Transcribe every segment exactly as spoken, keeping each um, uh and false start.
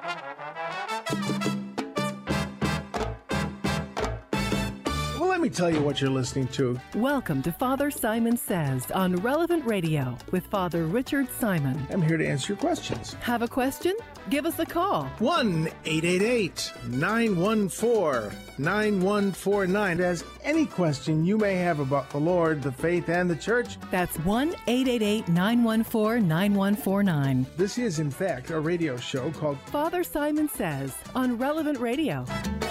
Well, let me tell you what you're listening to. Welcome to Father Simon Says on Relevant Radio with Father Richard Simon. I'm here to answer your questions. Have a question? Give us a call. one eight eight eight, nine one four, nine one four nine. As any question you may have about the Lord, the faith, and the church. That's one eight eight eight, nine one four, nine one four nine. This is, in fact, a radio show called Father Simon Says on Relevant Radio.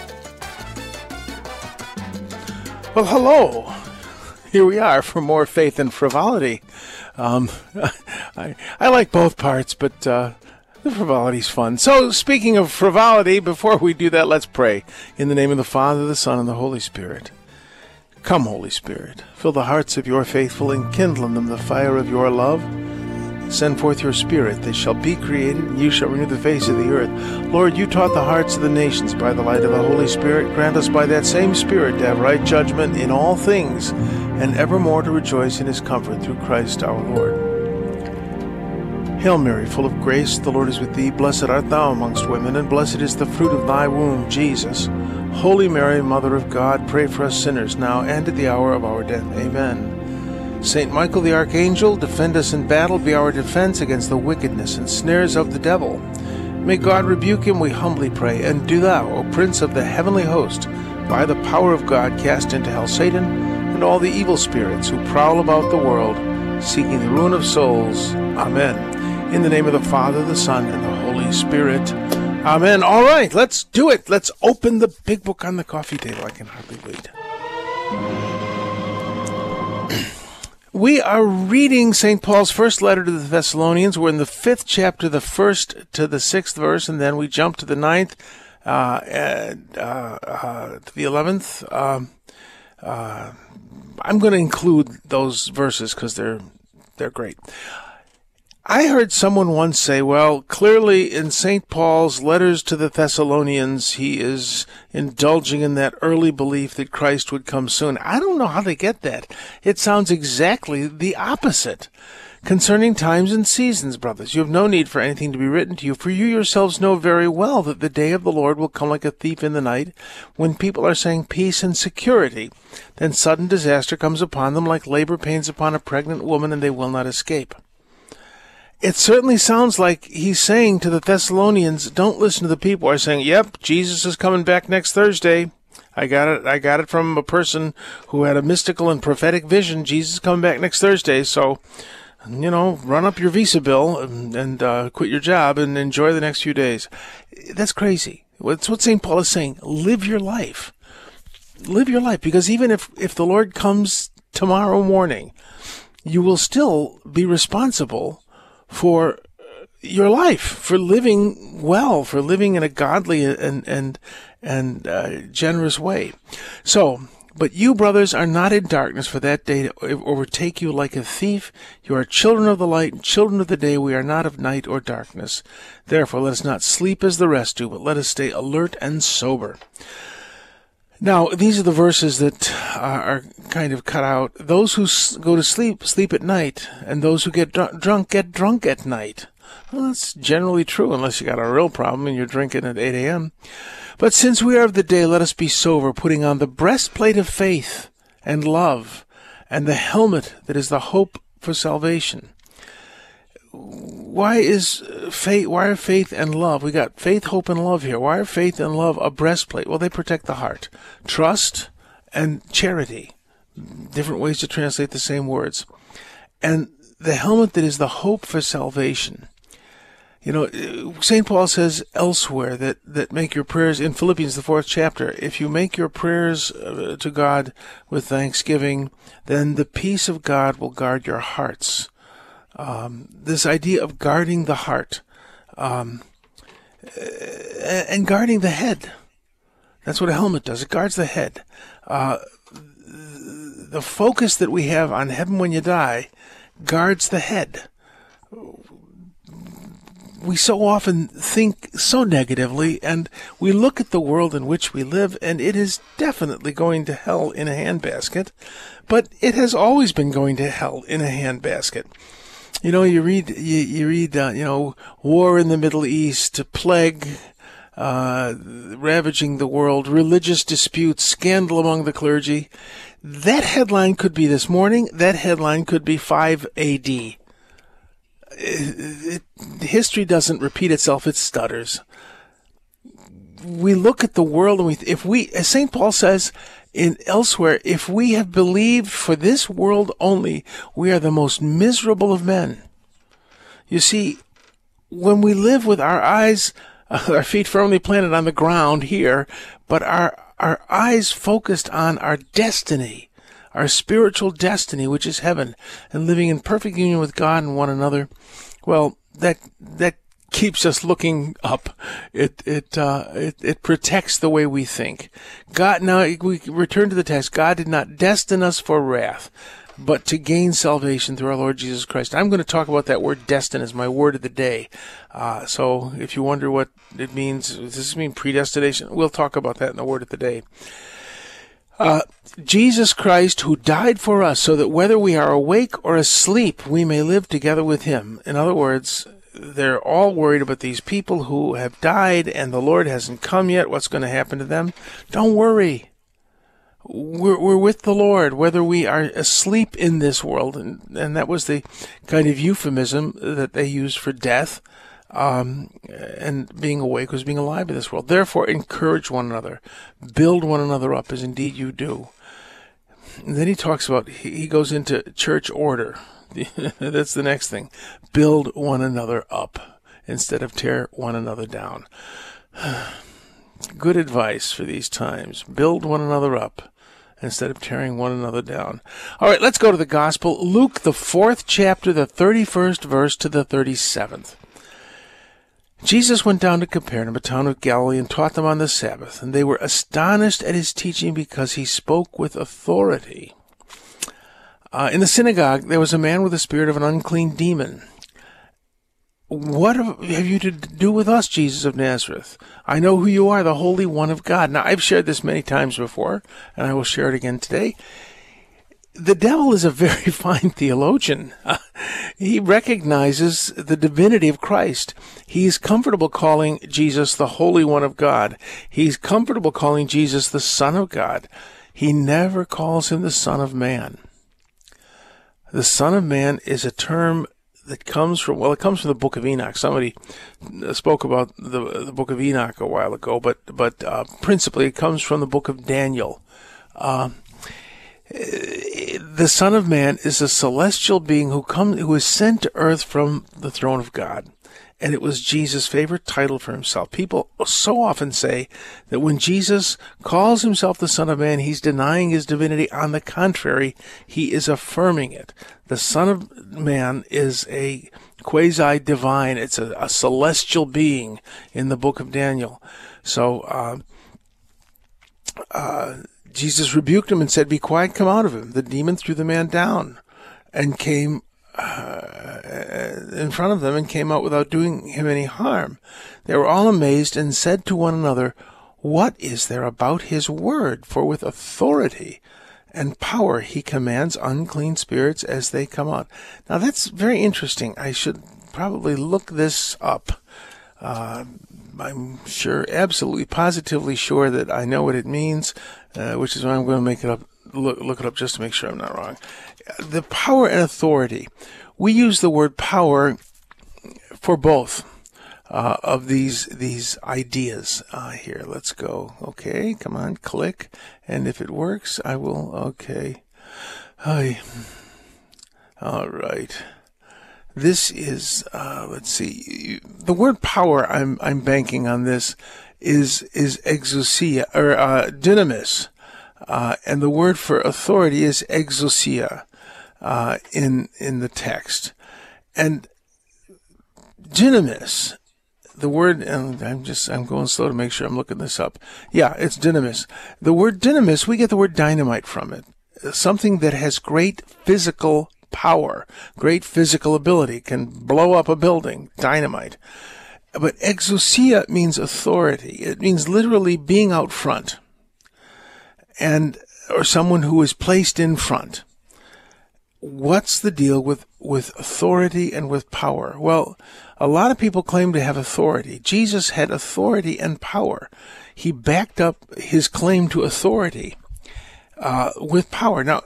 Well, hello. Here we are for more faith and frivolity. Um, I, I like both parts, but uh, the frivolity's fun. So, speaking of frivolity, before we do that, let's pray. In the name of the Father, the Son, and the Holy Spirit. Come, Holy Spirit, fill the hearts of your faithful and kindle in them the fire of your love. Send forth your Spirit, they shall be created, and you shall renew the face of the earth. Lord, you taught the hearts of the nations by the light of the Holy Spirit. Grant us by that same Spirit to have right judgment in all things, and evermore to rejoice in his comfort through Christ our Lord. Hail Mary, full of grace, the Lord is with thee. Blessed art thou amongst women, and blessed is the fruit of thy womb, Jesus. Holy Mary, Mother of God, pray for us sinners, now and at the hour of our death. Amen. Saint Michael the Archangel, defend us in battle, be our defense against the wickedness and snares of the devil. May God rebuke him, we humbly pray. And do thou, O Prince of the heavenly host, by the power of God, cast into hell Satan and all the evil spirits who prowl about the world, seeking the ruin of souls. Amen. In the name of the Father, the Son, and the Holy Spirit. Amen. All right, let's do it. Let's open the big book on the coffee table. I can hardly wait. We are reading Saint Paul's first letter to the Thessalonians. We're in the fifth chapter, the first to the sixth verse, and then we jump to the ninth, uh, and, uh, uh, to the eleventh. Um, uh, I'm going to include those verses because they're they're great. I heard someone once say, well, clearly in Saint Paul's letters to the Thessalonians, he is indulging in that early belief that Christ would come soon. I don't know how they get that. It sounds exactly the opposite. Concerning times and seasons, brothers, you have no need for anything to be written to you, for you yourselves know very well that the day of the Lord will come like a thief in the night, when people are saying peace and security. Then sudden disaster comes upon them like labor pains upon a pregnant woman, and they will not escape. It certainly sounds like he's saying to the Thessalonians, don't listen to the people who are saying, yep, Jesus is coming back next Thursday. I got it I got it from a person who had a mystical and prophetic vision. Jesus is coming back next Thursday, so, you know, run up your visa bill and, and uh, quit your job and enjoy the next few days. That's crazy. That's what Saint Paul is saying. Live your life. Live your life, because even if, if the Lord comes tomorrow morning, you will still be responsible for your life, for living well, for living in a godly and and and uh, generous way. So, but you, brothers, are not in darkness for that day to overtake you like a thief. You are children of the light and children of the day. We are not of night or darkness. Therefore, let us not sleep as the rest do, but let us stay alert and sober. Now, these are the verses that are kind of cut out. Those who go to sleep, sleep at night, and those who get dr- drunk, get drunk at night. Well, that's generally true, unless you got a real problem and you're drinking at eight a.m. But since we are of the day, let us be sober, putting on the breastplate of faith and love, and the helmet that is the hope for salvation. Why is faith, why are faith and love? We got faith, hope, and love here. Why are faith and love a breastplate? Well, they protect the heart. Trust and charity. Different ways to translate the same words. And the helmet that is the hope for salvation. You know, Saint Paul says elsewhere that, that make your prayers, in Philippians, the fourth chapter, if you make your prayers to God with thanksgiving, then the peace of God will guard your hearts. Um, this idea of guarding the heart, um, and guarding the head. That's what a helmet does. It guards the head. Uh, the focus that we have on heaven when you die guards the head. We so often think so negatively, and we look at the world in which we live, and it is definitely going to hell in a handbasket, but it has always been going to hell in a handbasket. You know, you read, you, you read, uh, you know, war in the Middle East, plague, uh, ravaging the world, religious disputes, scandal among the clergy. That headline could be this morning. That headline could be five A D. It, it, history doesn't repeat itself, it stutters. We look at the world and we, if we, as Saint Paul says in elsewhere, if we have believed for this world only, we are the most miserable of men. You see, when we live with our eyes, uh, our feet firmly planted on the ground here, but our, our eyes focused on our destiny, our spiritual destiny, which is heaven, and living in perfect union with God and one another, well, that, that keeps us looking up. It it uh, it it protects the way we think. God. Now we return to the text. God did not destine us for wrath, but to gain salvation through our Lord Jesus Christ. I'm going to talk about that word "destine" as my word of the day. Uh, so if you wonder what it means, does this mean predestination? We'll talk about that in the word of the day. Uh, Jesus Christ, who died for us, so that whether we are awake or asleep, we may live together with Him. In other words, they're all worried about these people who have died and the Lord hasn't come yet. What's going to happen to them? Don't worry. We're, we're with the Lord, whether we are asleep in this world. And, and that was the kind of euphemism that they used for death. Um, and being awake was being alive in this world. Therefore, encourage one another. Build one another up as indeed you do. And then he talks about, he goes into church order. That's the next thing. Build one another up instead of tear one another down. Good advice for these times. Build one another up instead of tearing one another down. All right, let's go to the gospel. Luke, the fourth chapter, the thirty-first verse to the thirty-seventh. Jesus went down to Capernaum, a town of Galilee, and taught them on the Sabbath. And they were astonished at his teaching because he spoke with authority. Uh, in the synagogue, there was a man with the spirit of an unclean demon. What have you to do with us, Jesus of Nazareth? I know who you are, the Holy One of God. Now, I've shared this many times before, and I will share it again today. The devil is a very fine theologian. Uh, he recognizes the divinity of Christ. He's comfortable calling Jesus the Holy One of God. He's comfortable calling Jesus the Son of God. He never calls him the Son of Man. The Son of Man is a term that comes from, well, it comes from the book of Enoch. Somebody spoke about the, the book of Enoch a while ago, but but uh, principally it comes from the book of Daniel. Uh, the Son of Man is a celestial being who comes, who is sent to earth from the throne of God. And it was Jesus' favorite title for himself. People so often say that when Jesus calls himself the Son of Man, he's denying his divinity. On the contrary, he is affirming it. The Son of Man is a quasi-divine. It's a, a celestial being in the book of Daniel. So uh, uh, Jesus rebuked him and said, "Be quiet, come out of him." The demon threw the man down and came Uh, in front of them and came out without doing him any harm. They were all amazed and said to one another, "What is there about his word? For with authority and power he commands unclean spirits as they come out." Now that's very interesting. I should probably look this up. Uh, I'm sure, absolutely, positively sure that I know what it means, uh, which is why I'm going to make it up. Look, look it up just to make sure I'm not wrong. The power and authority. We use the word power for both uh, of these these ideas. Uh, here, let's go. Okay, come on, click, and if it works, I will. Okay. Hi. All right. This is. Uh, let's see. The word power. I'm I'm banking on this. Is is exousia or uh, dynamis. Uh, and the word for authority is exousia uh, in in the text. And dynamis, the word, and I'm just, I'm going slow to make sure I'm looking this up. Yeah, it's dynamis. The word dynamis, we get the word dynamite from it. Something that has great physical power, great physical ability, can blow up a building, dynamite. But exousia means authority. It means literally being out front. And or someone who is placed in front. what's the deal with, with authority and with power? Well, a lot of people claim to have authority. Jesus had authority and power. He backed up his claim to authority uh, with power. Now,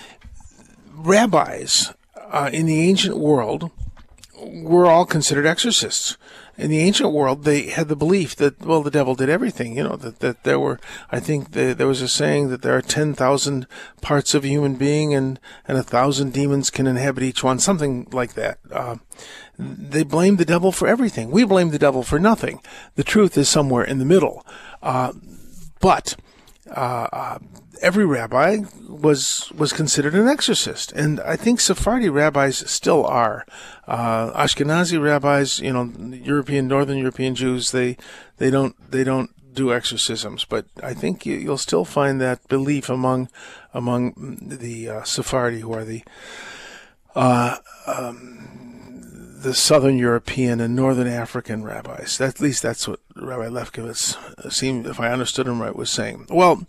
rabbis uh, in the ancient world were all considered exorcists. In the ancient world, they had the belief that, well, the devil did everything. You know, that, that there were, I think the, there was a saying that there are ten thousand parts of a human being and, and a thousand demons can inhabit each one, something like that. Uh, they blamed the devil for everything. We blame the devil for nothing. The truth is somewhere in the middle. Uh, but uh, uh, every rabbi was was considered an exorcist, and I think Sephardi rabbis still are. Uh, Ashkenazi rabbis, you know, European, Northern European Jews, they they don't they don't do exorcisms, but I think you, you'll still find that belief among among the uh, Sephardi, who are the uh, um, the Southern European and Northern African rabbis. That, at least that's what Rabbi Lefkowitz seemed, if I understood him right, was saying. Well,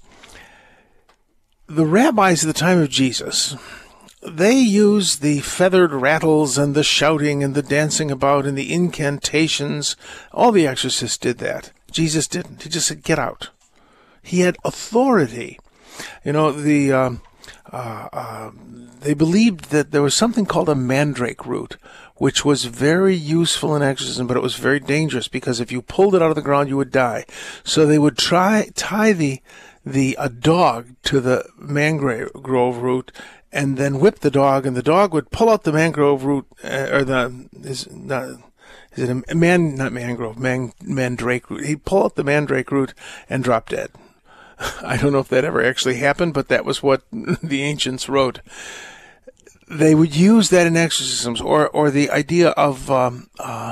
the rabbis at the time of Jesus, they used the feathered rattles and the shouting and the dancing about and the incantations. All the exorcists did that. Jesus didn't. He just said, get out. He had authority. You know, the um, uh, uh, they believed that there was something called a mandrake root, which was very useful in exorcism, but it was very dangerous because if you pulled it out of the ground, you would die. So they would try tie the the a dog to the mangrove root and then whip the dog, and the dog would pull out the mangrove root, uh, or the is not is it a man not mangrove man mandrake root. He'd pull out the mandrake root and drop dead. I don't know if that ever actually happened, but that was what the ancients wrote. They would use that in exorcisms, or or the idea of um, uh,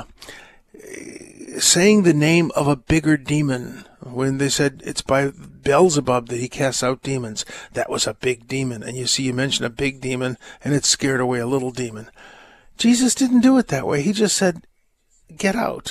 saying the name of a bigger demon. When they said it's by Beelzebub that he casts out demons, that was a big demon. And you see, you mention a big demon, and it scared away a little demon. Jesus didn't do it that way. He just said, get out.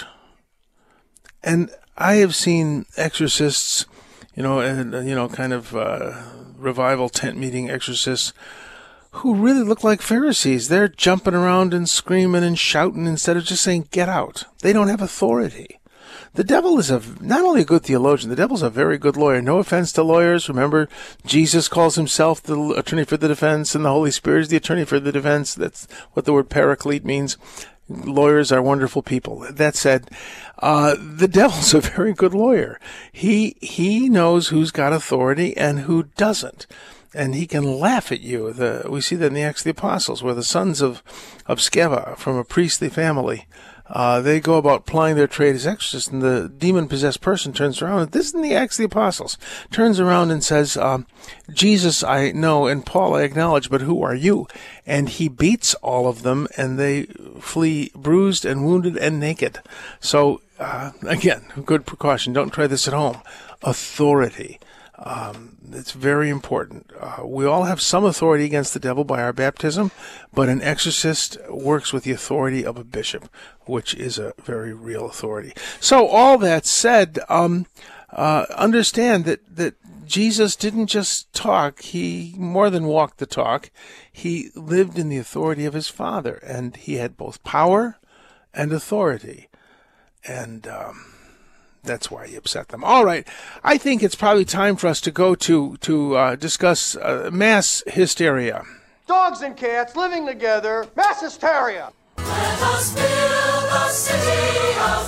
And I have seen exorcists, you know, and you know, kind of uh, revival tent meeting exorcists who really look like Pharisees. They're jumping around and screaming and shouting instead of just saying, get out. They don't have authority. The devil is a, not only a good theologian, the devil's a very good lawyer. No offense to lawyers. Remember, Jesus calls himself the attorney for the defense, and the Holy Spirit is the attorney for the defense. That's what the word paraclete means. Lawyers are wonderful people. That said, uh, the devil's a very good lawyer. He, he knows who's got authority and who doesn't. And he can laugh at you. The, we see that in the Acts of the Apostles, where the sons of, of Sceva, from a priestly family, Uh, they go about plying their trade as exorcists, and the demon-possessed person turns around, and this is in the Acts of the Apostles, turns around and says, um, Jesus I know, and Paul I acknowledge, but who are you? And he beats all of them, and they flee bruised and wounded and naked. So, uh, again, good precaution. Don't try this at home. Authority. Um, it's very important. Uh, we all have some authority against the devil by our baptism, but an exorcist works with the authority of a bishop, which is a very real authority. So all that said, um, uh, understand that, that Jesus didn't just talk. He more than walked the talk. He lived in the authority of his Father, and he had both power and authority. And, um, that's why he upset them. All right. I think it's probably time for us to go to, to uh, discuss uh, mass hysteria. Dogs and cats living together. Mass hysteria. Let us build a city of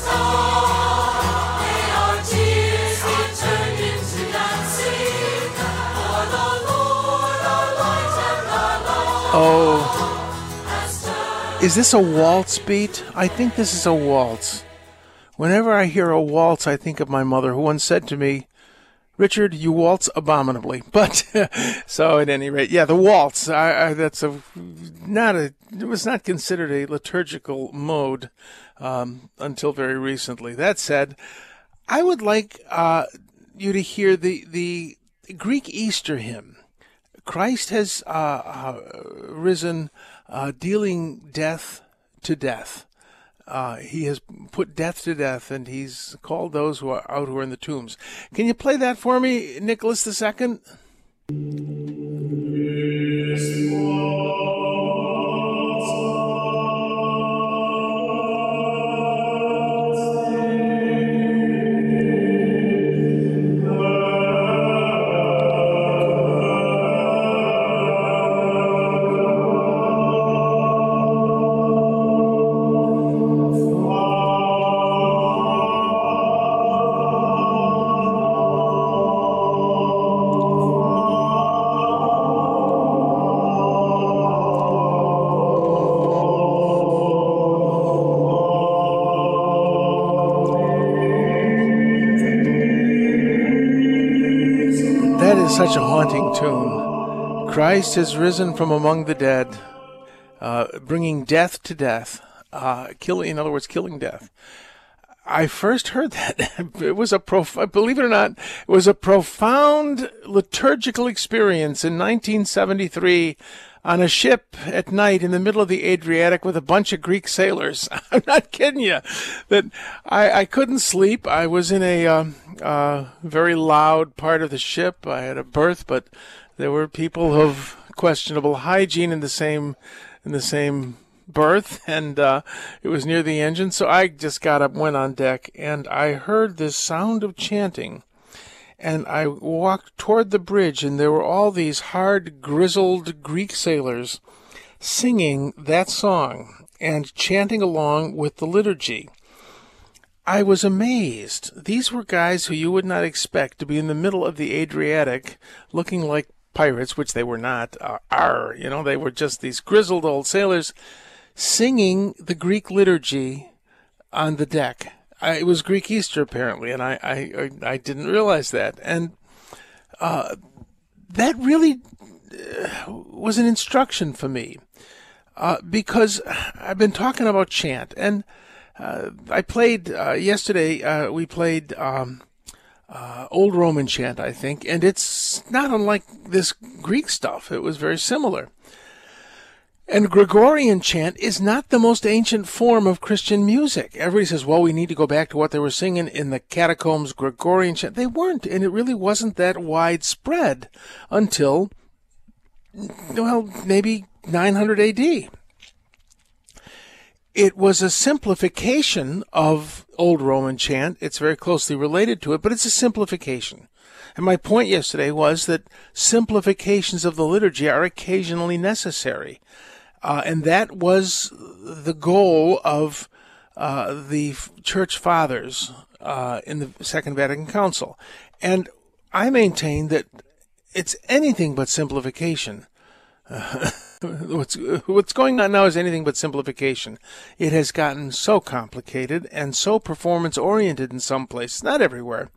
God. May our tears be turned into dancing. For the Lord our light and our love. Oh. Is this a waltz beat? I think this is a waltz. Whenever I hear a waltz, I think of my mother, who once said to me, Richard, you waltz abominably. But, so at any rate, yeah, the waltz, I, I, that's a, not a, it was not considered a liturgical mode um, until very recently. That said, I would like uh, you to hear the, the Greek Easter hymn. Christ has uh, uh, risen, uh, dealing death to death. Uh, he has put death to death, and he's called those who are out who are in the tombs. Can you play that for me, Nicholas the Second? Yes, is such a haunting tune. Christ has risen from among the dead, uh, bringing death to death, uh, killing, in other words, killing death. I first heard that. It was a prof- believe it or not, it was a profound liturgical experience in nineteen seventy-three on a ship at night in the middle of the Adriatic with a bunch of Greek sailors. I'm not kidding you. That I, I couldn't sleep. I was in a uh, uh, very loud part of the ship. I had a berth, but there were people of questionable hygiene in the same in the same berth, and uh, it was near the engine. So I just got up, went on deck, and I heard this sound of chanting. And I walked toward the bridge, and there were all these hard, grizzled Greek sailors singing that song and chanting along with the liturgy. I was amazed. These were guys who you would not expect to be in the middle of the Adriatic looking like pirates, which they were not. Uh, arr, you know, they were just these grizzled old sailors singing the Greek liturgy on the deck. I, it was Greek Easter, apparently, and I, I, I didn't realize that. And uh, that really uh, was an instruction for me, uh, because I've been talking about chant. And uh, I played, uh, yesterday, uh, we played um, uh, Old Roman chant, I think, and it's not unlike this Greek stuff. It was very similar. And Gregorian chant is not the most ancient form of Christian music. Everybody says, well, we need to go back to what they were singing in the catacombs, Gregorian chant. They weren't, and it really wasn't that widespread until, well, maybe nine hundred A D. It was a simplification of Old Roman chant. It's very closely related to it, but it's a simplification. And my point yesterday was that simplifications of the liturgy are occasionally necessary. Uh, and that was the goal of uh, the Church Fathers uh, in the Second Vatican Council. And I maintain that it's anything but simplification. Uh, what's, what's going on now is anything but simplification. It has gotten so complicated and so performance-oriented in some places, not everywhere.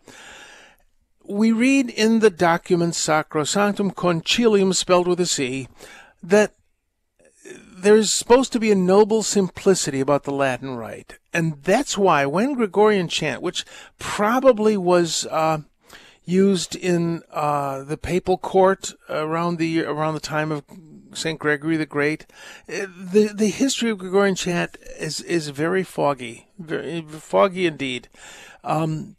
We read in the document Sacrosanctum Concilium, spelled with a C, that there's supposed to be a noble simplicity about the Latin rite. And that's why when Gregorian chant, which probably was uh, used in uh, the papal court around the around the time of Saint Gregory the Great, the the history of Gregorian chant is is very foggy, very foggy indeed. Um,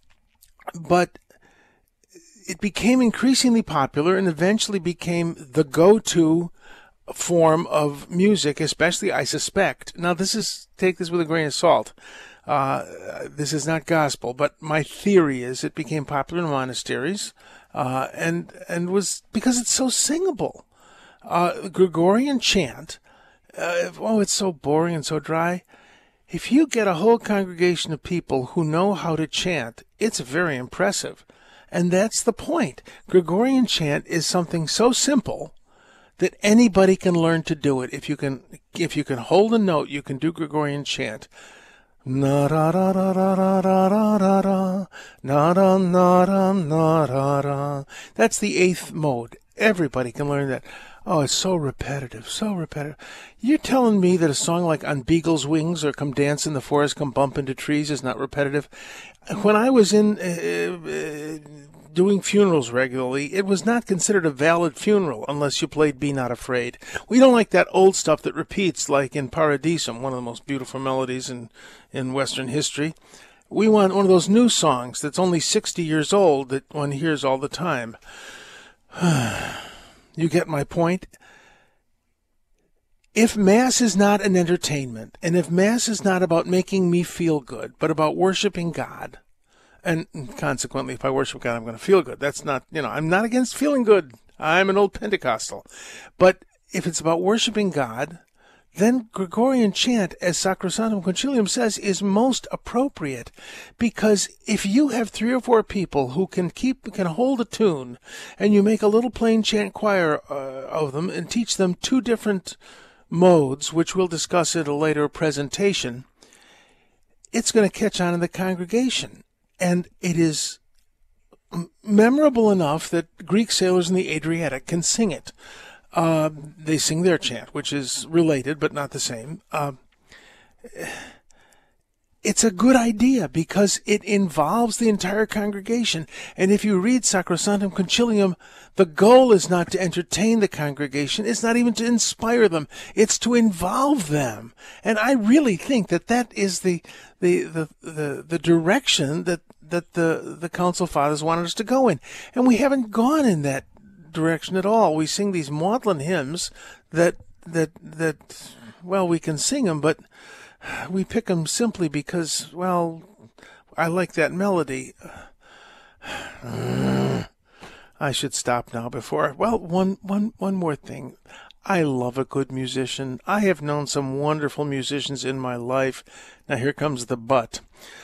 but it became increasingly popular and eventually became the go-to form of music, especially, I suspect. Now, this is, take this with a grain of salt. Uh, this is not gospel, but my theory is it became popular in monasteries, uh, and, and was because it's so singable. Uh, Gregorian chant, uh, oh, it's so boring and so dry. If you get a whole congregation of people who know how to chant, it's very impressive. And that's the point. Gregorian chant is something so simple that anybody can learn to do it. If you can, if you can hold a note, you can do Gregorian chant. Na da da da da da da da da, na da na da na da da. That's the eighth mode. Everybody can learn that. Oh, it's so repetitive, so repetitive. You're telling me that a song like On Beagle's Wings or Come Dance in the Forest, Come Bump into Trees is not repetitive? When I was in uh, uh, doing funerals regularly, it was not considered a valid funeral unless you played Be Not Afraid. We don't like that old stuff that repeats, like in Paradisum, one of the most beautiful melodies in, in Western history. We want one of those new songs that's only sixty years old that one hears all the time. You get my point? If Mass is not an entertainment, and if Mass is not about making me feel good, but about worshiping God, and consequently, if I worship God, I'm going to feel good. That's not, you know, I'm not against feeling good. I'm an old Pentecostal. But if it's about worshiping God, then Gregorian chant, as Sacrosanctum Concilium says, is most appropriate. Because if you have three or four people who can keep, can hold a tune, and you make a little plain chant choir uh, of them and teach them two different modes, which we'll discuss at a later presentation, it's going to catch on in the congregation. And it is memorable enough that Greek sailors in the Adriatic can sing it. Uh, they sing their chant, which is related but not the same. Uh, it's a good idea because it involves the entire congregation. And if you read Sacrosanctum Concilium, the goal is not to entertain the congregation. It's not even to inspire them. It's to involve them. And I really think that that is the the the the, the direction that that the the Council Fathers wanted us to go in. And we haven't gone in that direction at all. We sing these maudlin hymns that that that well, we can sing them, but we pick them simply because, well, I like that melody. Uh, I should stop now before. Well, one one one more thing. I love a good musician. I have known some wonderful musicians in my life. Now here comes the but.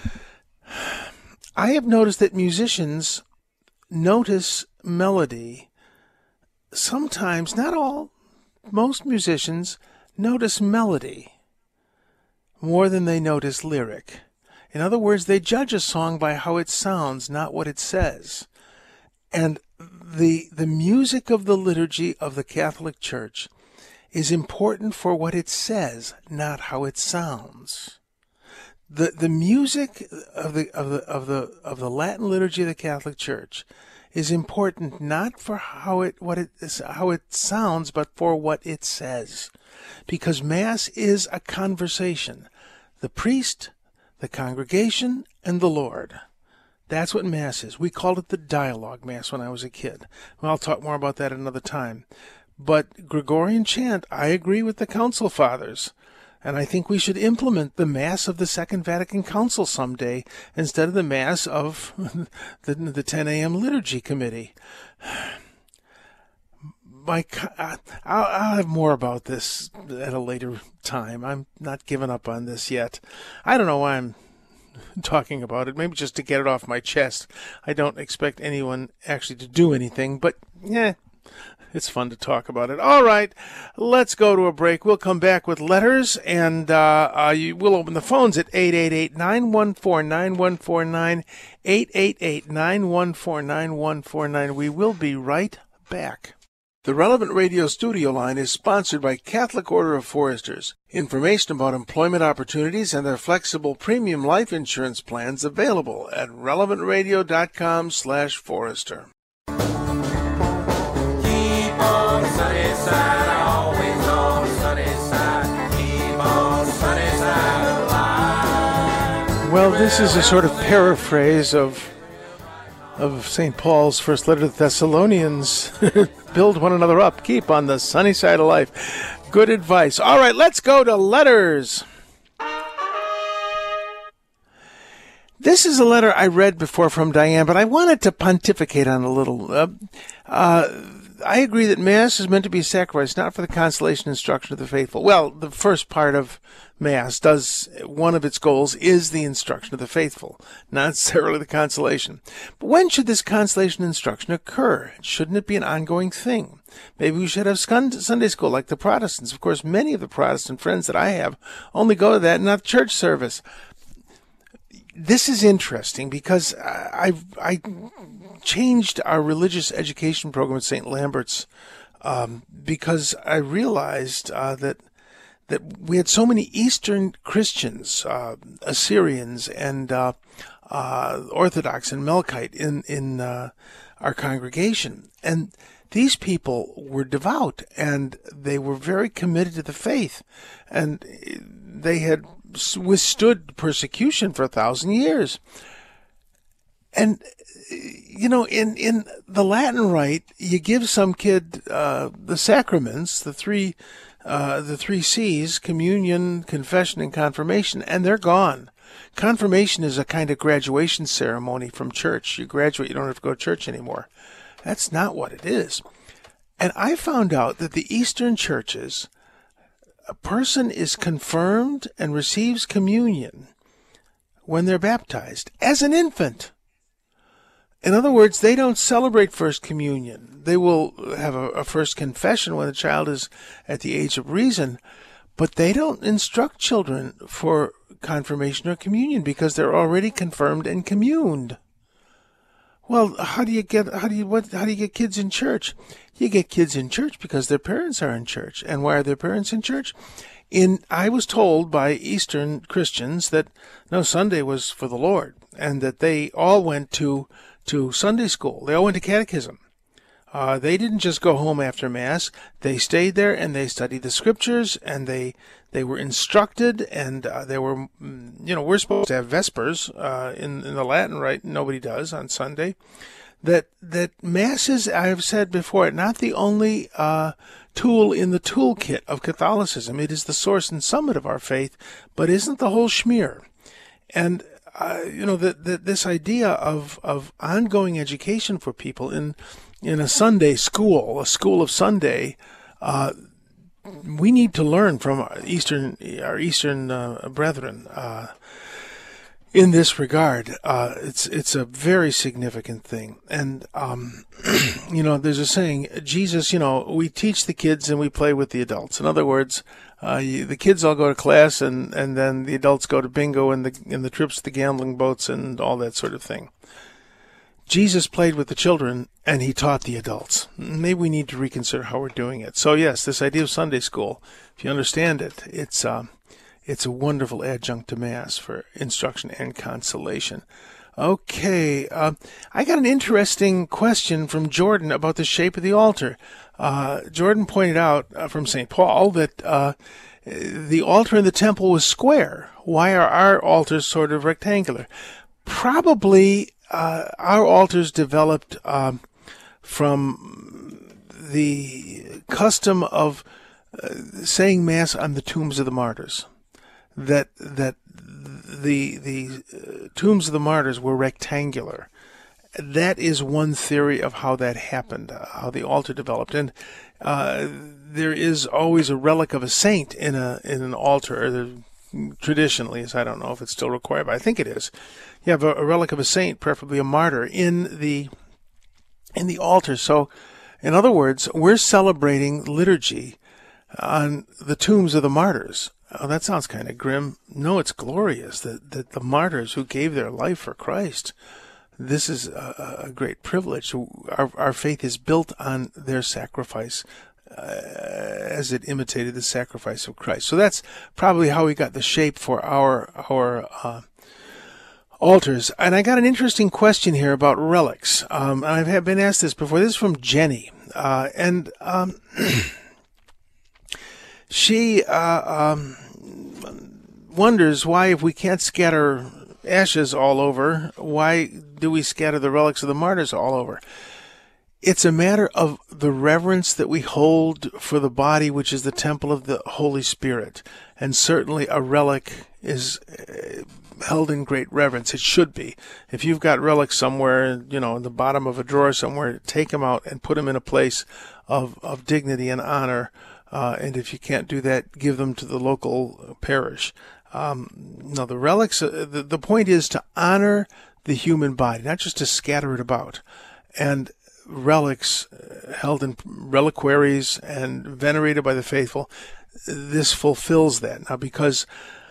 I have noticed that musicians notice melody. Sometimes, not all, most musicians notice melody more than they notice lyric. In other words, they judge a song by how it sounds, not what it says. And the the music of the liturgy of the Catholic Church is important for what it says, not how it sounds. The the music of the of the of the of the Latin liturgy of the Catholic Church is important not for how it what it is how it sounds, but for what it says. Because Mass is a conversation. The priest, the congregation, and the Lord. That's what Mass is. We called it the dialogue Mass when I was a kid. Well, I'll talk more about that another time. But Gregorian chant, I agree with the Council Fathers. And I think we should implement the Mass of the Second Vatican Council someday instead of the Mass of the, the ten a.m. Liturgy Committee. My, I'll, I'll have more about this at a later time. I'm not giving up on this yet. I don't know why I'm talking about it. Maybe just to get it off my chest. I don't expect anyone actually to do anything, but yeah. It's fun to talk about it. All right, let's go to a break. We'll come back with letters, and uh, uh, you, we'll open the phones at eight eight eight, nine one four, nine one four nine, eight eight eight, nine one four, nine one four nine. We will be right back. The Relevant Radio studio line is sponsored by Catholic Order of Foresters. Information about employment opportunities and their flexible premium life insurance plans available at relevant radio dot com slash forester. Sunny side, always on the sunny side. Keep on the sunny side of life. Well, this is a sort of paraphrase of of Saint Paul's first letter to the Thessalonians. Build one another up. Keep on the sunny side of life. Good advice. All right, let's go to letters. This is a letter I read before from Diane, but I wanted to pontificate on a little. Uh, uh, I agree that Mass is meant to be a sacrifice, not for the consolation and instruction of the faithful. Well, the first part of Mass does, one of its goals is the instruction of the faithful, not necessarily the consolation. But when should this consolation and instruction occur? Shouldn't it be an ongoing thing? Maybe we should have Sunday school like the Protestants. Of course, many of the Protestant friends that I have only go to that and not church service. This is interesting because I I changed our religious education program at Saint Lambert's um, because I realized uh, that that we had so many Eastern Christians, uh, Assyrians and uh, uh, Orthodox and Melkite in in uh, our congregation, and these people were devout and they were very committed to the faith, and they had withstood persecution for a thousand years. And, you know, in, in the Latin Rite, you give some kid uh, the sacraments, the three uh, the three C's, communion, confession, and confirmation, and they're gone. Confirmation is a kind of graduation ceremony from church. You graduate, you don't have to go to church anymore. That's not what it is. And I found out that the Eastern churches, a person is confirmed and receives communion when they're baptized as an infant. In other words, they don't celebrate First Communion. They will have a, a first confession when the child is at the age of reason, but they don't instruct children for confirmation or communion because they're already confirmed and communed. Well, how do you get how do you what how do you get kids in church? You get kids in church because their parents are in church. And why are their parents in church? In I was told by Eastern Christians that no, Sunday was for the Lord, and that they all went to to Sunday school. They all went to catechism. Uh, they didn't just go home after Mass. They stayed there and they studied the Scriptures, and they they were instructed, and uh, they were, you know, we're supposed to have Vespers uh, in in the Latin Rite. Nobody does on Sunday. That that Mass is, I have said before, not the only uh, tool in the toolkit of Catholicism. It is the source and summit of our faith, but isn't the whole schmear. And uh, you know, that this idea of of ongoing education for people in in a Sunday school, a school of Sunday, uh, we need to learn from our Eastern our Eastern uh, brethren. Uh, In this regard, uh, it's it's a very significant thing. And, um, you know, there's a saying, Jesus, you know, we teach the kids and we play with the adults. In other words, uh, you, the kids all go to class, and, and then the adults go to bingo and the, and the trips to the gambling boats and all that sort of thing. Jesus played with the children and he taught the adults. Maybe we need to reconsider how we're doing it. So, yes, this idea of Sunday school, if you understand it, it's... Uh, It's a wonderful adjunct to Mass for instruction and consolation. Okay, uh, I got an interesting question from Jordan about the shape of the altar. Uh, Jordan pointed out uh, from Saint Paul that uh, the altar in the temple was square. Why are our altars sort of rectangular? Probably uh, our altars developed uh, from the custom of uh, saying Mass on the tombs of the martyrs. That that the the uh, tombs of the martyrs were rectangular. That is one theory of how that happened, uh, how the altar developed. And uh, there is always a relic of a saint in a in an altar. There, traditionally, as I don't know if it's still required, but I think it is. You have a, a relic of a saint, preferably a martyr, in the in the altar. So, in other words, we're celebrating liturgy on the tombs of the martyrs. Oh, that sounds kind of grim. No, it's glorious that, that the martyrs who gave their life for Christ, this is a, a great privilege. Our, our faith is built on their sacrifice uh, as it imitated the sacrifice of Christ. So that's probably how we got the shape for our, our uh, altars. And I got an interesting question here about relics. Um, and I've been asked this before. This is from Jenny. Uh, and... Um, She uh, um, wonders why, if we can't scatter ashes all over, why do we scatter the relics of the martyrs all over? It's a matter of the reverence that we hold for the body, which is the temple of the Holy Spirit. And certainly a relic is held in great reverence. It should be. If you've got relics somewhere, you know, in the bottom of a drawer somewhere, take them out and put them in a place of, of dignity and honor. Uh, and if you can't do that, give them to the local parish. Um, no, the relics, uh, the, the point is to honor the human body, not just to scatter it about. And relics uh, held in reliquaries and venerated by the faithful, this fulfills that. Now, because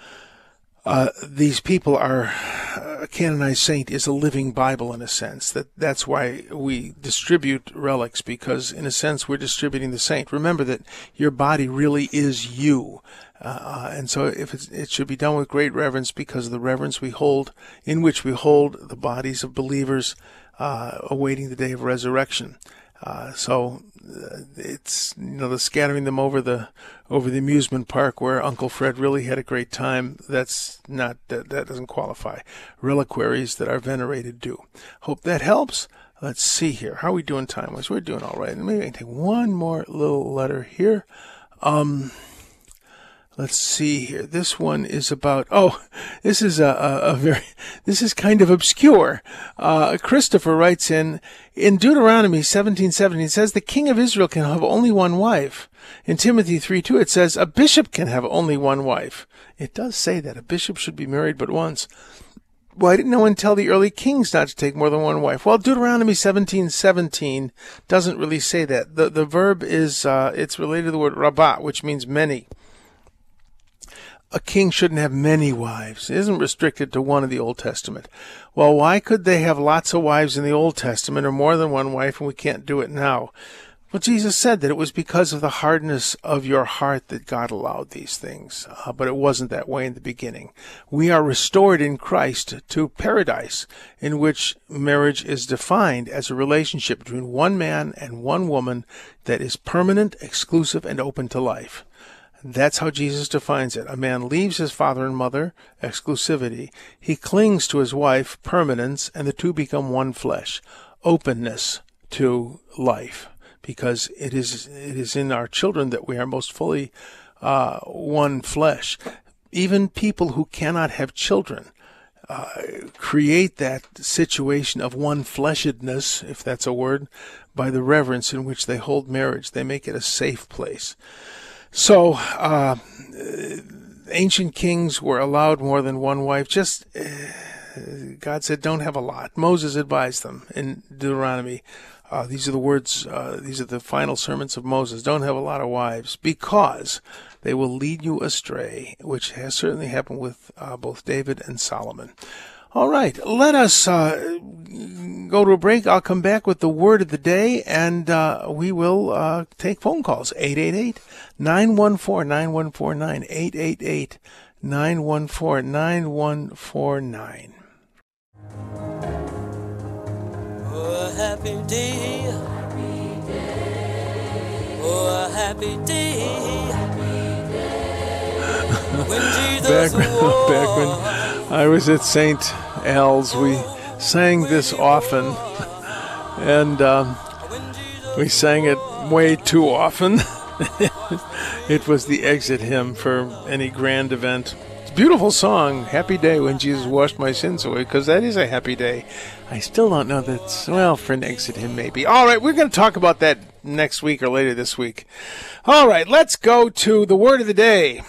uh, these people are, a canonized saint is a living Bible in a sense. That That's why we distribute relics, because in a sense we're distributing the saint. Remember that your body really is you. Uh, and so if it's, it should be done with great reverence, because of the reverence we hold, in which we hold the bodies of believers uh, awaiting the day of resurrection. Uh, so uh, it's, you know, the scattering them over the over the amusement park where Uncle Fred really had a great time, that's not, that, that doesn't qualify. Reliquaries that are venerated do. Hope that helps. Let's see here. How are we doing time-wise? We're doing all right. Maybe I can take one more little letter here. Um... Let's see here. This one is about, oh, this is a, a, a very, this is kind of obscure. Uh, Christopher writes in, in Deuteronomy seventeen seventeen, it says the king of Israel can have only one wife. In Timothy three two, it says a bishop can have only one wife. It does say that a bishop should be married but once. Why didn't no one tell the early kings not to take more than one wife? Well, Deuteronomy seventeen seventeen doesn't really say that. The, the verb is, uh, it's related to the word rabbah, which means many. a king shouldn't have many wives. It isn't restricted to one in the Old Testament. Well, why could they have lots of wives in the Old Testament or more than one wife and we can't do it now? Well, Jesus said that it was because of the hardness of your heart that God allowed these things, uh, but it wasn't that way in the beginning. We are restored in Christ to paradise, in which marriage is defined as a relationship between one man and one woman that is permanent, exclusive, and open to life. That's how Jesus defines it. A man leaves his father and mother, exclusivity. He clings to his wife, permanence, and the two become one flesh, openness to life. Because it is it is in our children that we are most fully uh, one flesh. Even people who cannot have children uh, create that situation of one-fleshedness, if that's a word, by the reverence in which they hold marriage. They make it a safe place. So, uh, ancient kings were allowed more than one wife. Just, uh, God said, don't have a lot. Moses advised them in Deuteronomy. Uh, these are the words, uh, these are the final sermons of Moses. Don't have a lot of wives because they will lead you astray, which has certainly happened with uh, both David and Solomon. All right, let us uh, go to a break. I'll come back with the word of the day, and uh, we will uh, take phone calls. eight eight eight, nine one four, nine one four nine, eight eight eight, nine one four, nine one four nine. Oh, a happy day. Happy day. Oh, a happy day. Happy day. When Jesus back, was back when I was at Saint Al's, we sang this often, and um, we sang it way too often. It was the exit hymn for any grand event. It's a beautiful song, Happy Day When Jesus Washed My Sins Away, because that is a happy day. I still don't know that's, well, for an exit hymn maybe. All right, we're going to talk about that next week or later this week. All right, let's go to the word of the day.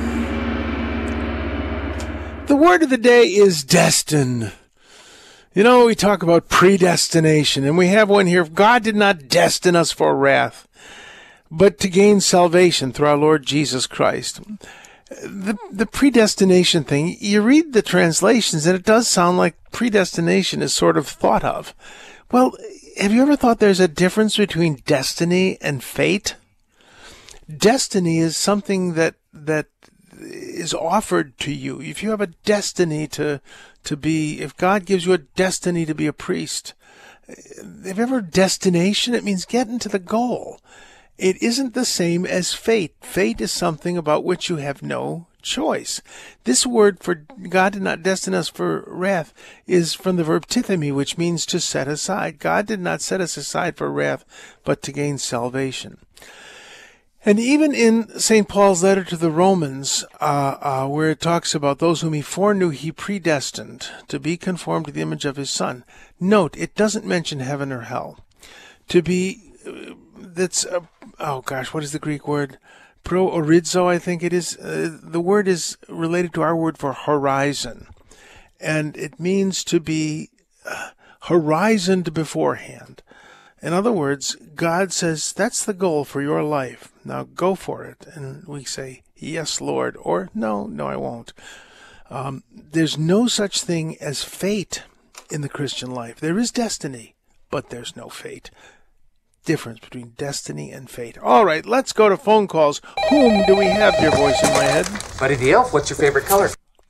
The word of the day is destined. You know, we talk about predestination, and we have one here. God did not destine us for wrath, but to gain salvation through our Lord Jesus Christ. The the predestination thing, you read the translations, and it does sound like predestination is sort of thought of. Well, have you ever thought there's a difference between destiny and fate? Destiny is something that that is offered to you. If you have a destiny to to be, if God gives you a destiny to be a priest, have you ever destination? It means getting to the goal. It isn't the same as fate. Fate is something about which you have no choice. This word for God did not destine us for wrath is from the verb tithemi, which means to set aside. God did not set us aside for wrath, but to gain salvation. And even in Saint Paul's letter to the Romans, uh, uh, where it talks about those whom he foreknew, he predestined to be conformed to the image of his Son. Note, it doesn't mention heaven or hell. To be, uh, that's, uh, oh gosh, what is the Greek word? Pro-orizo, I think it is. Uh, the word is related to our word for horizon. And it means to be uh, horizoned beforehand. In other words, God says, that's the goal for your life. Now go for it. And we say, yes, Lord, or no, no, I won't. Um, there's no such thing as fate in the Christian life. There is destiny, but there's no fate. Difference between destiny and fate. All right, let's go to phone calls. Whom do we have, dear voice in my head? Buddy the Elf, what's your favorite color?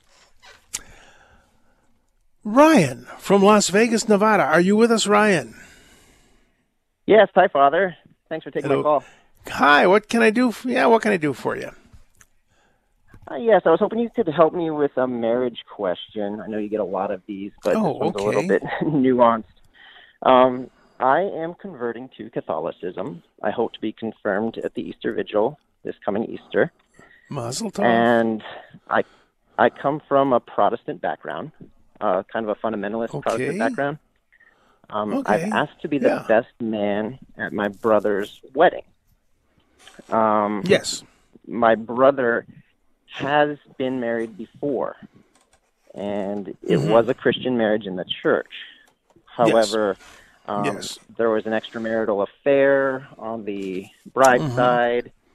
Ryan from Las Vegas, Nevada. Are you with us, Ryan? Yes, hi, Father. Thanks for taking Hello. my call. Hi, what can I do? For, yeah, what can I do for you? Uh, yes, I was hoping you could help me with a marriage question. I know you get a lot of these, but Oh, this one's okay. a little bit nuanced. Um, I am converting to Catholicism. I hope to be confirmed at the Easter Vigil this coming Easter. Mazel tov. And I, I come from a Protestant background, uh, kind of a fundamentalist Okay. Protestant background. Um, Okay. I've asked to be the Yeah. best man at my brother's wedding. Um, Yes. My brother has been married before, and it Mhm. was a Christian marriage in the church. However, um, Yes. there was an extramarital affair on the bride's Mhm. side,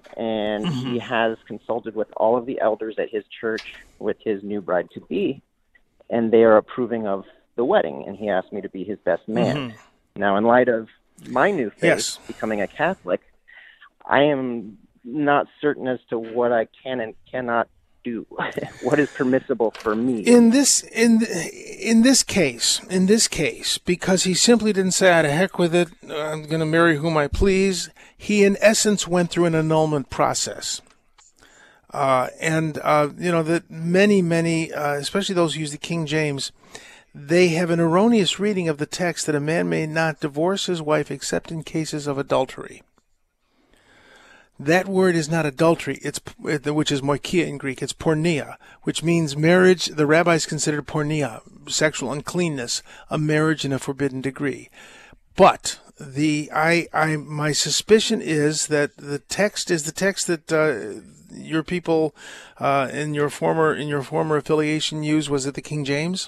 and he has consulted with all of the elders at his church with his new bride-to-be, and they are approving of the wedding, and he asked me to be his best man. Mm-hmm. Now, in light of my new faith, yes. becoming a Catholic, I am not certain as to what I can and cannot do. What is permissible for me in this in in this case? In this case, because he simply didn't say, "Ah, to heck with it, I'm going to marry whom I please." He, in essence, went through an annulment process, uh, and uh, you know that many, many, uh, especially those who use the King James, they have an erroneous reading of the text that a man may not divorce his wife except in cases of adultery. That word is not adultery, it's which is moikia in Greek. It's porneia, which means marriage. The rabbis considered porneia, sexual uncleanness, a marriage in a forbidden degree. But the I I my suspicion is that the text is the text that uh, your people uh, in your former in your former affiliation used. Was it the King James?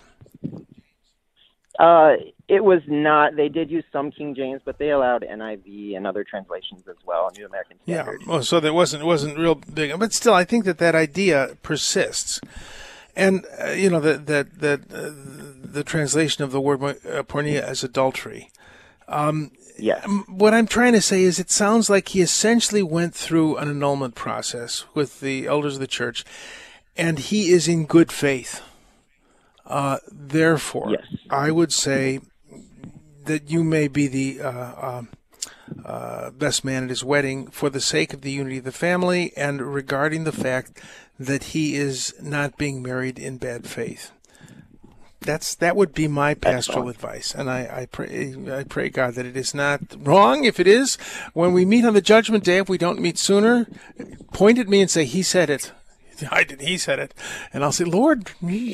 Uh, it was not. They did use some King James, but they allowed N I V and other translations as well, New American Standard. Yeah, well, so there wasn't it wasn't real big, but still, I think that that idea persists, and uh, you know that that that uh, the translation of the word uh, porneia as adultery. Um, yes. What I'm trying to say is, it sounds like he essentially went through an annulment process with the elders of the church, and he is in good faith. Uh, therefore, yes. I would say that you may be the uh, uh, uh, best man at his wedding for the sake of the unity of the family and regarding the fact that he is not being married in bad faith. That's that would be my pastoral Excellent. advice, and I, I pray I pray God that it is not wrong. If it is, when we meet on the judgment day, if we don't meet sooner, point at me and say, "He said it." I did. He said it, and I'll say, "Lord,"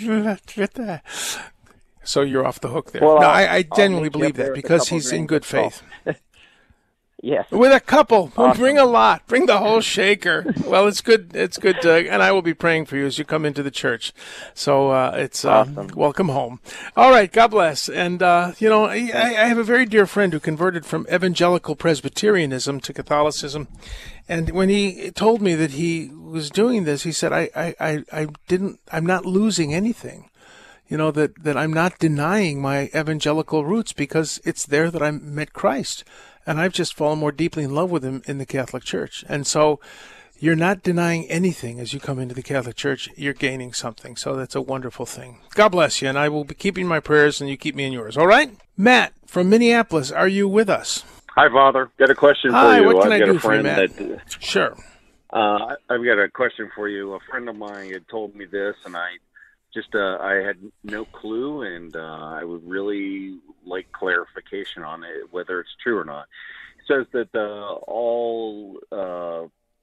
so you're off the hook there. Well, no, I'll, I, I genuinely believe that because he's in good faith. Yes. With a couple, we'll Awesome. bring a lot, bring the whole shaker. Well, it's good. It's good, Doug, and I will be praying for you as you come into the church. So uh, it's uh, Awesome. welcome home. All right, God bless. And uh, you know, I, I have a very dear friend who converted from evangelical Presbyterianism to Catholicism, and when he told me that he was doing this, he said, "I, I, I, I didn't. I'm not losing anything." You know, that, that I'm not denying my evangelical roots because it's there that I met Christ. And I've just fallen more deeply in love with him in the Catholic Church. And so you're not denying anything as you come into the Catholic Church. You're gaining something. So that's a wonderful thing. God bless you. And I will be keeping my prayers and you keep me in yours. All right? Matt from Minneapolis, are you with us? Hi, Father. Got a question Hi, for you. what can I've I got do a for you, friend Matt? that, Sure. Uh, I've got a question for you. A friend of mine had told me this, and I just uh, I had no clue, and uh, I would really like clarification on it, whether it's true or not. It says that uh, all uh,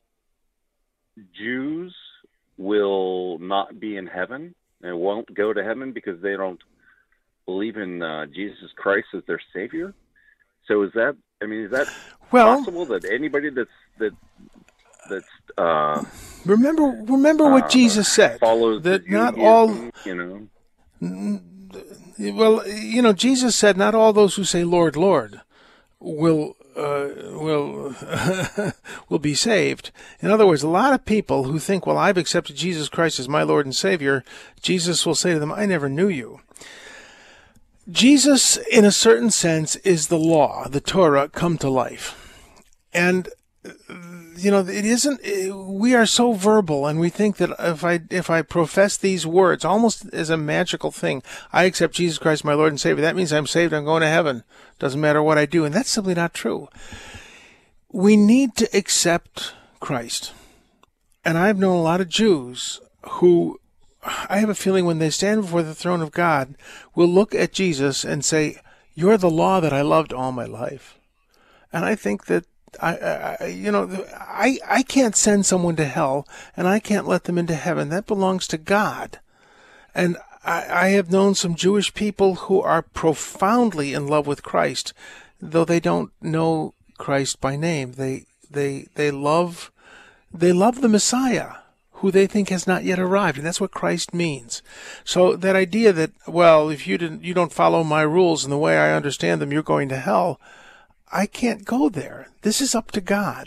Jews will not be in heaven and won't go to heaven because they don't believe in uh, Jesus Christ as their Savior. So is that? I mean, is that well, possible that anybody that's that that's uh, remember remember what uh, Jesus said, follows that the not Judaism, all you know. Well, you know, Jesus said, "Not all those who say Lord, Lord, will uh, will will be saved." In other words, a lot of people who think, "Well, I've accepted Jesus Christ as my Lord and Savior," Jesus will say to them, "I never knew you." Jesus, in a certain sense, is the law, the Torah, come to life. And, you know, it isn't, we are so verbal, and we think that if I if I profess these words, almost as a magical thing, I accept Jesus Christ, my Lord and Savior, that means I'm saved, I'm going to heaven. Doesn't matter what I do. And that's simply not true. We need to accept Christ. And I've known a lot of Jews who, I have a feeling when they stand before the throne of God, will look at Jesus and say, "You're the law that I loved all my life." And I think that, I, I you know, I, I can't send someone to hell, and I can't let them into heaven. That belongs to God. And I, I have known some Jewish people who are profoundly in love with Christ, though they don't know Christ by name. They, they, they love, they love the Messiah, who they think has not yet arrived, and that's what Christ means. So that idea that, well, if you didn't, you don't follow my rules and the way I understand them, you're going to hell, I can't go there. This is up to God.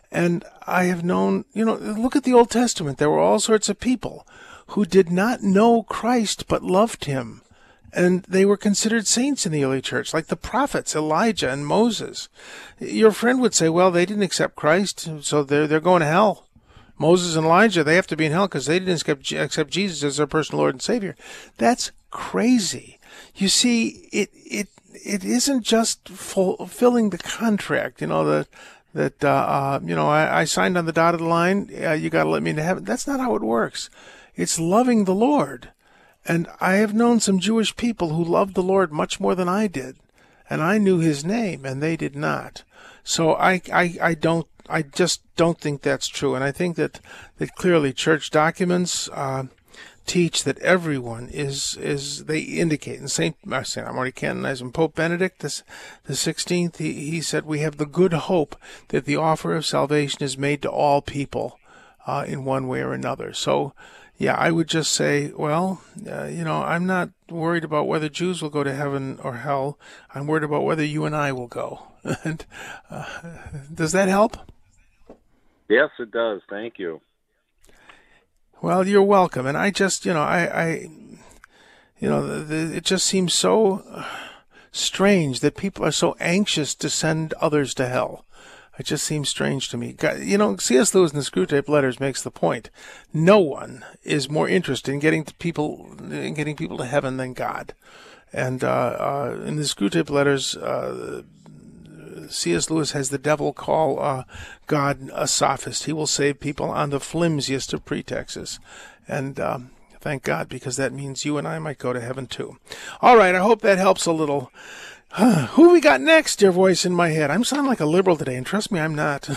And I have known, you know, look at the Old Testament. There were all sorts of people who did not know Christ but loved him. And they were considered saints in the early church, like the prophets, Elijah and Moses. Your friend would say, well, they didn't accept Christ, so they're, they're going to hell. Moses and Elijah, they have to be in hell because they didn't accept, accept Jesus as their personal Lord and Savior. That's crazy. You see, it it it isn't just fulfilling the contract, you know, the, that, uh, uh, you know, I, I signed on the dotted line, uh, you got to let me into heaven. That's not how it works. It's loving the Lord. And I have known some Jewish people who loved the Lord much more than I did. And I knew his name, and they did not. So I, I, I don't, I just don't think that's true. And I think that, that clearly church documents uh, teach that everyone is, is they indicate. In Saint, I'm already canonizing Pope Benedict the, the sixteenth, he, he said, we have the good hope that the offer of salvation is made to all people uh, in one way or another. So, yeah, I would just say, well, uh, you know, I'm not worried about whether Jews will go to heaven or hell. I'm worried about whether you and I will go. And, uh, does that help? Yes, it does. Thank you. Well, you're welcome. And I just, you know, I, I you know, the, the, it just seems so strange that people are so anxious to send others to hell. It just seems strange to me. God, you know, C S Lewis in the Screwtape Letters makes the point. No one is more interested in getting to people, in getting people to heaven than God. And uh, uh, in the Screwtape Letters, uh, C S Lewis has the devil call uh, God a sophist. He will save people on the flimsiest of pretexts. And um, thank God, because that means you and I might go to heaven too. All right, I hope that helps a little. Huh, who we got next, dear voice in my head? I'm sounding like a liberal today, and trust me, I'm not.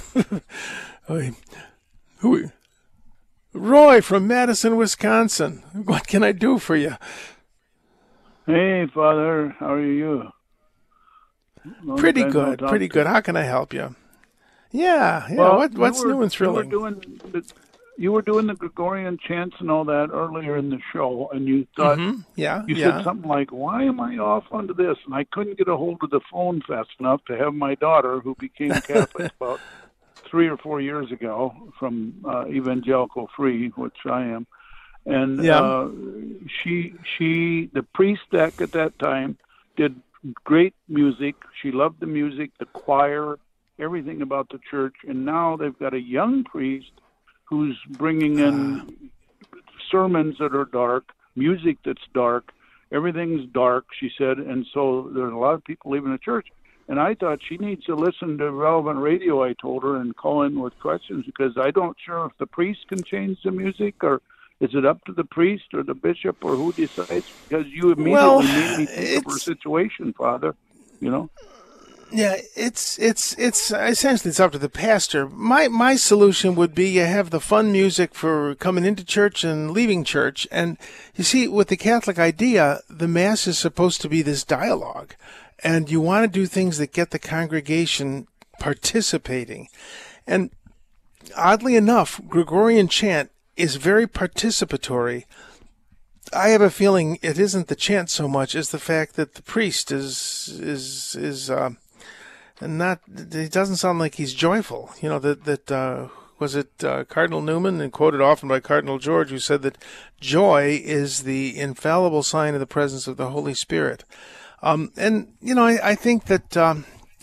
Who? Roy from Madison, Wisconsin. What can I do for you? Hey, Father. How are you? Long pretty time good, no pretty good. How can I help you? Yeah, yeah. Well, what, what's were, new and thrilling? You were, doing the, you were doing the Gregorian chants and all that earlier in the show, and you thought, mm-hmm. yeah, you yeah. said something like, why am I off onto this? And I couldn't get a hold of the phone fast enough to have my daughter, who became Catholic about three or four years ago from uh, Evangelical Free, which I am. And yeah. uh, she, she, the priest that at that time did great music. She loved the music, the choir, everything about the church. And now they've got a young priest who's bringing in sermons that are dark, music that's dark. Everything's dark, she said. And so there's a lot of people leaving the church. And I thought she needs to listen to Relevant Radio, I told her, and call in with questions, because I don't sure if the priest can change the music, or is it up to the priest or the bishop or who decides? Because you immediately well, made me think of her situation, Father, you know? Yeah, it's it's it's essentially it's up to the pastor. My my solution would be you have the fun music for coming into church and leaving church. And you see, with the Catholic idea, the Mass is supposed to be this dialogue. And you want to do things that get the congregation participating. And oddly enough, Gregorian chant is very participatory. I have a feeling it isn't the chant so much as the fact that the priest is is is uh, not. It doesn't sound like he's joyful. You know that that uh, was it uh, Cardinal Newman, and quoted often by Cardinal George, who said that joy is the infallible sign of the presence of the Holy Spirit. Um, and you know, I, I think that um,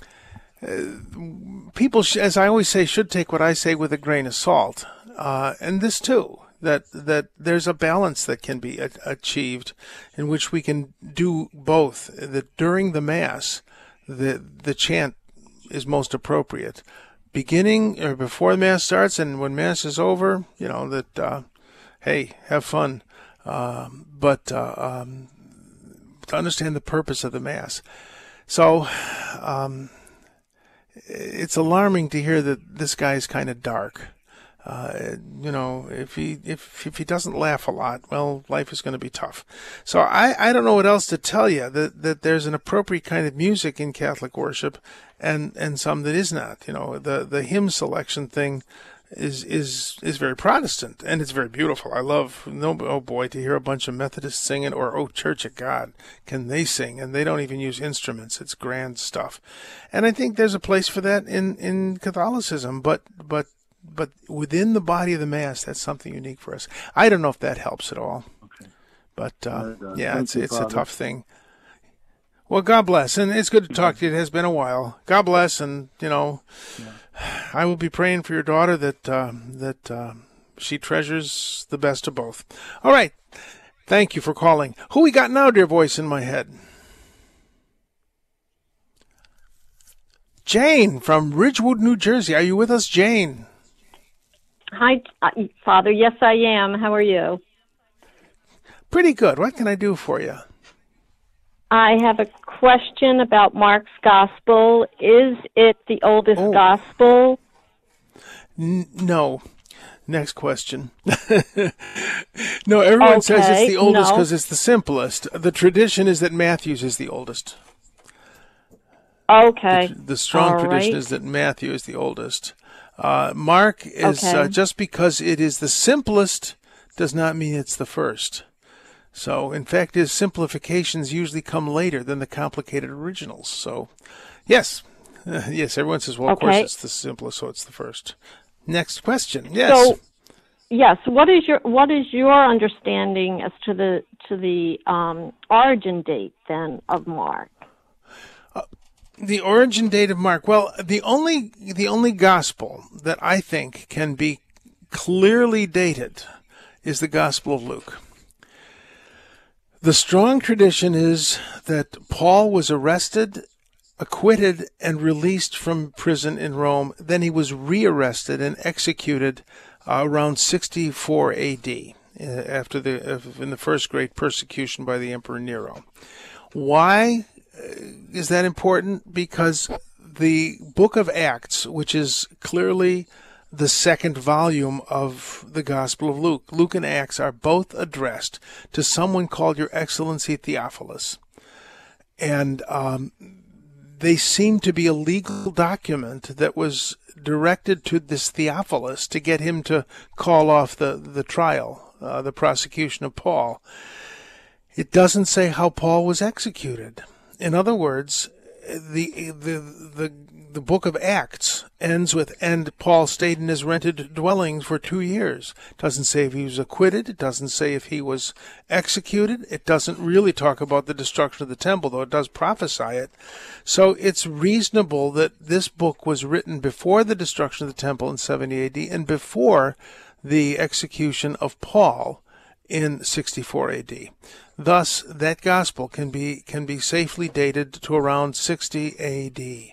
uh, people, sh- as I always say, should take what I say with a grain of salt. Uh, and this too. That that there's a balance that can be a- achieved, in which we can do both. That during the Mass, the the chant is most appropriate, beginning or before the Mass starts, and when Mass is over, you know that uh, hey, have fun, uh, but uh, um, to understand the purpose of the Mass. So um, it's alarming to hear that this guy is kind of dark. Uh, you know, if he if if he doesn't laugh a lot, well, life is going to be tough. So I, I don't know what else to tell you. That that there's an appropriate kind of music in Catholic worship, and, and some that is not. You know, the the hymn selection thing is is is very Protestant, and it's very beautiful. I love, no, oh boy, to hear a bunch of Methodists singing, or oh, Church of God, can they sing? And they don't even use instruments. It's grand stuff, and I think there's a place for that in, in Catholicism. But but but within the body of the Mass, that's something unique for us. I don't know if that helps at all, Okay. but uh, Right on. yeah, Thank it's you, it's a Father. tough thing. Well, God bless, and it's good to talk to you. It has been a while. God bless, and you know, I will be praying for your daughter that uh, that uh, she treasures the best of both. All right, thank you for calling. Who we got now, dear voice in my head? Jane from Ridgewood, New Jersey. Are you with us, Jane? Hi, uh, Father. Yes, I am. How are you? Pretty good. What can I do for you? I have a question about Mark's Gospel. Is it the oldest Oh. Gospel? N- no. Next question. No, everyone says it's Okay, the oldest no. because it's the simplest. The tradition is that Matthew's is the oldest. Okay. The, the strong All tradition right. is that Matthew is the oldest. Uh, Mark is, Okay. uh, just because it is the simplest does not mean it's the first. So, in fact, his simplifications usually come later than the complicated originals. So, yes. Uh, yes, everyone says, well, of course Okay. it's the simplest, so it's the first. Next question. Yes. So, yes. What is your what is your understanding as to the to the um, origin date then of Mark? The origin date of Mark. Well, the only the only gospel that I think can be clearly dated is the Gospel of Luke. The strong tradition is that Paul was arrested, acquitted, and released from prison in Rome. Then he was rearrested and executed uh, around sixty-four A D uh, after the uh, in the first great persecution by the Emperor Nero. Why is that important? Because the book of Acts, which is clearly the second volume of the Gospel of Luke, Luke and Acts are both addressed to someone called Your Excellency Theophilus. And um, they seem to be a legal document that was directed to this Theophilus to get him to call off the, the trial, uh, the prosecution of Paul. It doesn't say how Paul was executed. In other words, the the the the book of Acts ends with, and Paul stayed in his rented dwellings for two years. It doesn't say if he was acquitted. It doesn't say if he was executed. It doesn't really talk about the destruction of the temple, though it does prophesy it. So it's reasonable that this book was written before the destruction of the temple in seventy A D and before the execution of Paul in sixty-four A D. Thus, that gospel can be can be safely dated to around sixty A D.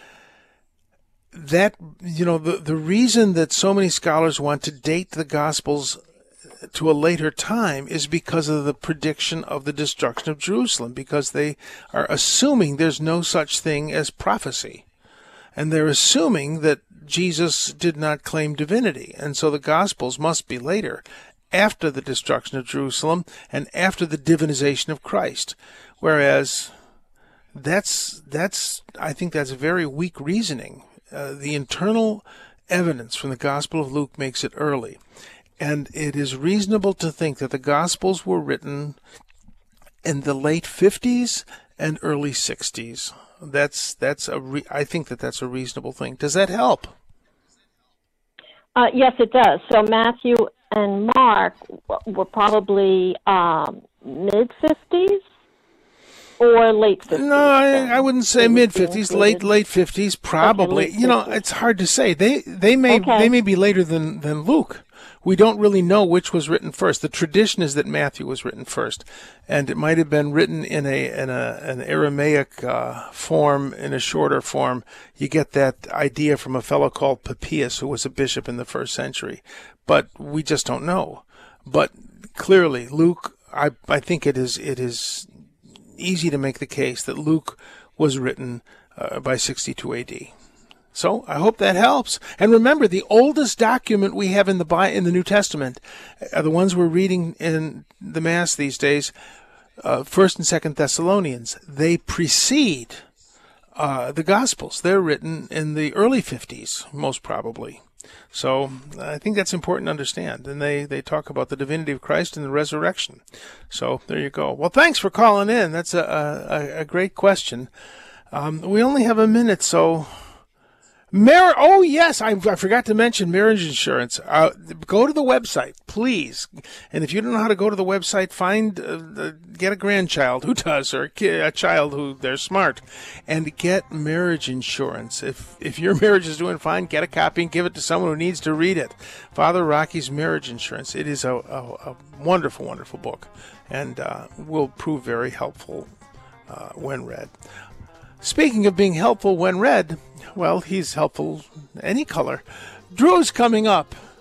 That, you know, the, the reason that so many scholars want to date the Gospels to a later time is because of the prediction of the destruction of Jerusalem, because they are assuming there's no such thing as prophecy. And they're assuming that Jesus did not claim divinity, and so the Gospels must be later, after the destruction of Jerusalem and after the divinization of Christ. Whereas that's, that's I think that's very weak reasoning. Uh, the internal evidence from the Gospel of Luke makes it early. And it is reasonable to think that the Gospels were written in the late fifties and early sixties. That's that's a re- I think that that's a reasonable thing. Does that help? Uh, yes, it does. So Matthew and Mark were probably um, mid fifties or late fifties. No, I, I wouldn't say mid fifties, late included? late fifties, probably. late you know, fifties. it's hard to say. They they may Okay. they may be later than than Luke. We don't really know which was written first. The tradition is that Matthew was written first, and it might have been written in a in a an Aramaic uh, form, in a shorter form. You get that idea from a fellow called Papias, who was a bishop in the first century, but we just don't know. But clearly, Luke, I I think it is it is easy to make the case that Luke was written uh, by sixty-two A D. So I hope that helps. And remember, the oldest document we have in the Bi- in the New Testament are the ones we're reading in the Mass these days, uh, First and Second Thessalonians. They precede uh, the Gospels. They're written in the early fifties, most probably. So I think that's important to understand. And they, they talk about the divinity of Christ and the resurrection. So there you go. Well, thanks for calling in. That's a, a, a great question. Um, we only have a minute, so... Mar- oh, yes, I, I forgot to mention marriage insurance. Uh, go to the website, please. And if you don't know how to go to the website, find, uh, the, get a grandchild who does, or a, kid, a child who, they're smart, and get marriage insurance. If if your marriage is doing fine, get a copy and give it to someone who needs to read it. Father Rocky's Marriage Insurance. It is a, a, a wonderful, wonderful book, and uh, will prove very helpful uh, when read. Speaking of being helpful when read, well, he's helpful any color. Drew's coming up.